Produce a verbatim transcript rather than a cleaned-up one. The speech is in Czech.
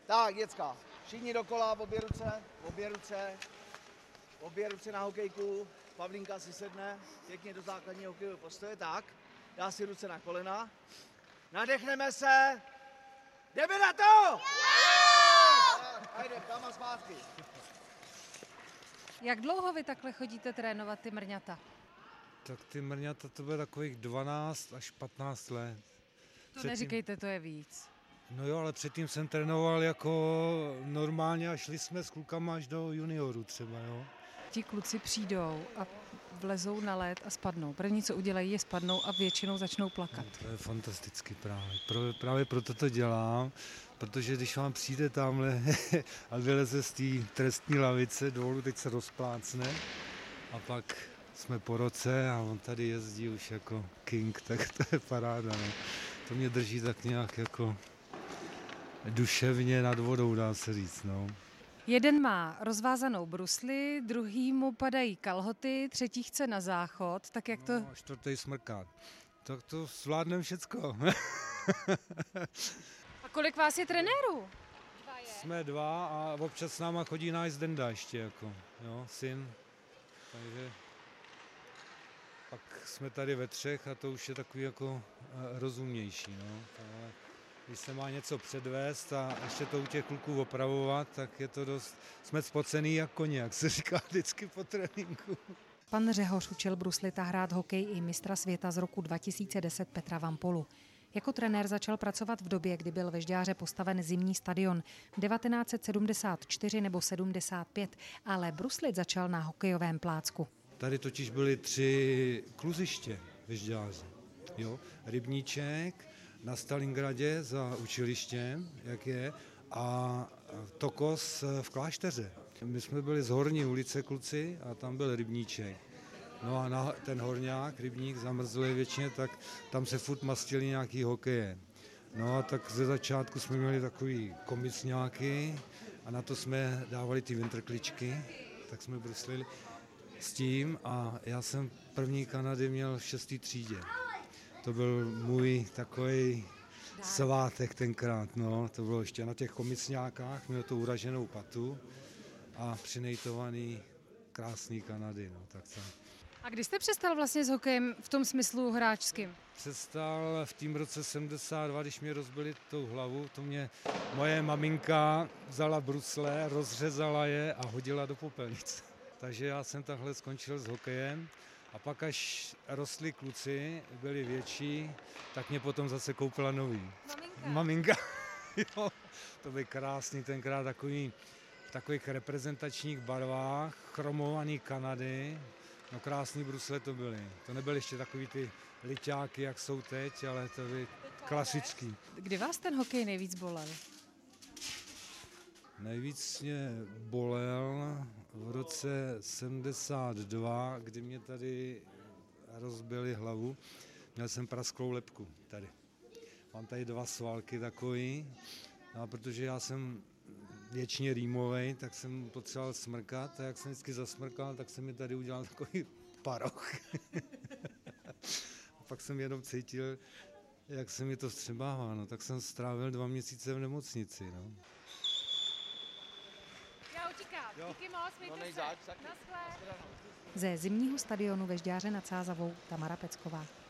Tak, děcka, všichni dokola, obě ruce, obě ruce, obě ruce na hokejku. Pavlínka si sedne pěkně do základního hokejového postoje, tak, dá si ruce na kolena. Nadechneme se. Jdeme na to! Yeah! Ajde, tam a zpátky. Jak dlouho vy takhle chodíte trénovat ty mrňata? Tak ty mrňata to bude takových dvanáct až patnáct let. To Předtím, neříkejte, to je víc. No jo, ale předtím jsem trénoval jako normálně a šli jsme s klukama až do junioru třeba, jo. Ti kluci přijdou a vlezou na led a spadnou. První, co udělají, je spadnou a většinou začnou plakat. No, to je fantastický právě. Pro, právě proto to dělám, protože když vám přijde tamhle a vyleze z té trestní lavice dolů, teď se rozplácne a pak jsme po roce a on tady jezdí už jako king, tak to je paráda. No. To mě drží tak nějak jako duševně nad vodou, dá se říct. No. Jeden má rozvázanou brusli, druhý mu padají kalhoty, třetí chce na záchod, tak jak to... No, a čtvrtý smrkát. Tak to zvládneme všecko. A kolik vás je trenérů? Jsme dva a občas s náma chodí náš Zdenda ještě, jako, jo, syn. Takže pak jsme tady ve třech a to už je takový jako rozumnější, no. Ale když se má něco předvést a ještě to u těch kluků opravovat, tak je to dost, jsme spocený jak koně, jak se říká vždycky po tréninku. Pan Řehoř učil bruslita hrát hokej i mistra světa z roku dva tisíce deset Petra Vampolu. Jako trenér začal pracovat v době, kdy byl ve Žďáře postaven zimní stadion devatenáct set sedmdesát čtyři nebo sedmdesát pět, ale bruslit začal na hokejovém plácku. Tady totiž byly tři kluziště ve Žďáře. Jo? Rybníček na Stalingradě za učilištěm, jak je, a Tokos v Klášteře. My jsme byli z Horní ulice kluci a tam byl rybníček. No a na ten horňák, rybník zamrzlý většině, tak tam se furt mastili nějaký hokeje. No a tak ze začátku jsme měli takový komisňáky a na to jsme dávali ty winterkličky, tak jsme bruslili s tím a já jsem první Kanady měl v šestý třídě. To byl můj takový svátek tenkrát, no, to bylo ještě na těch komisňákách, měl to uraženou patu a přinejtovaný krásný Kanady, no, tak to. A kdy jste přestal vlastně s hokejem v tom smyslu hráčským? Přestal v tým roce sedmdesát dva, když mě rozbili tou hlavu, to mě moje maminka vzala brusle, rozřezala je a hodila do popelnice. Takže já jsem takhle skončil s hokejem a pak až rostli kluci, byli větší, tak mě potom zase koupila nový. Maminka. Maminka. Jo, to byl krásný tenkrát takový, v takových reprezentačních barvách, chromovaný Kanady. No krásný brusle to byly. To nebyly ještě takový ty liťáky, jak jsou teď, ale to byly klasický. Kdy vás ten hokej nejvíc bolel? Nejvíc mě bolel v roce sedmdesát dva, kdy mě tady rozbili hlavu. Měl jsem prasklou lebku tady. Mám tady dva svalky takový, a protože já jsem věčně rýmovej, tak jsem potřeboval smrkat a jak jsem vždycky zasmrkal, tak jsem mi tady udělal takový paroch. A pak jsem jenom cítil, jak se mi to vstřebává, no, tak jsem strávil dva měsíce v nemocnici. No. Já utíkám. Díky moc, mějte se. Naschle. Naschle. Ze zimního stadionu ve Žďáře nad Sázavou Tamara Pecková.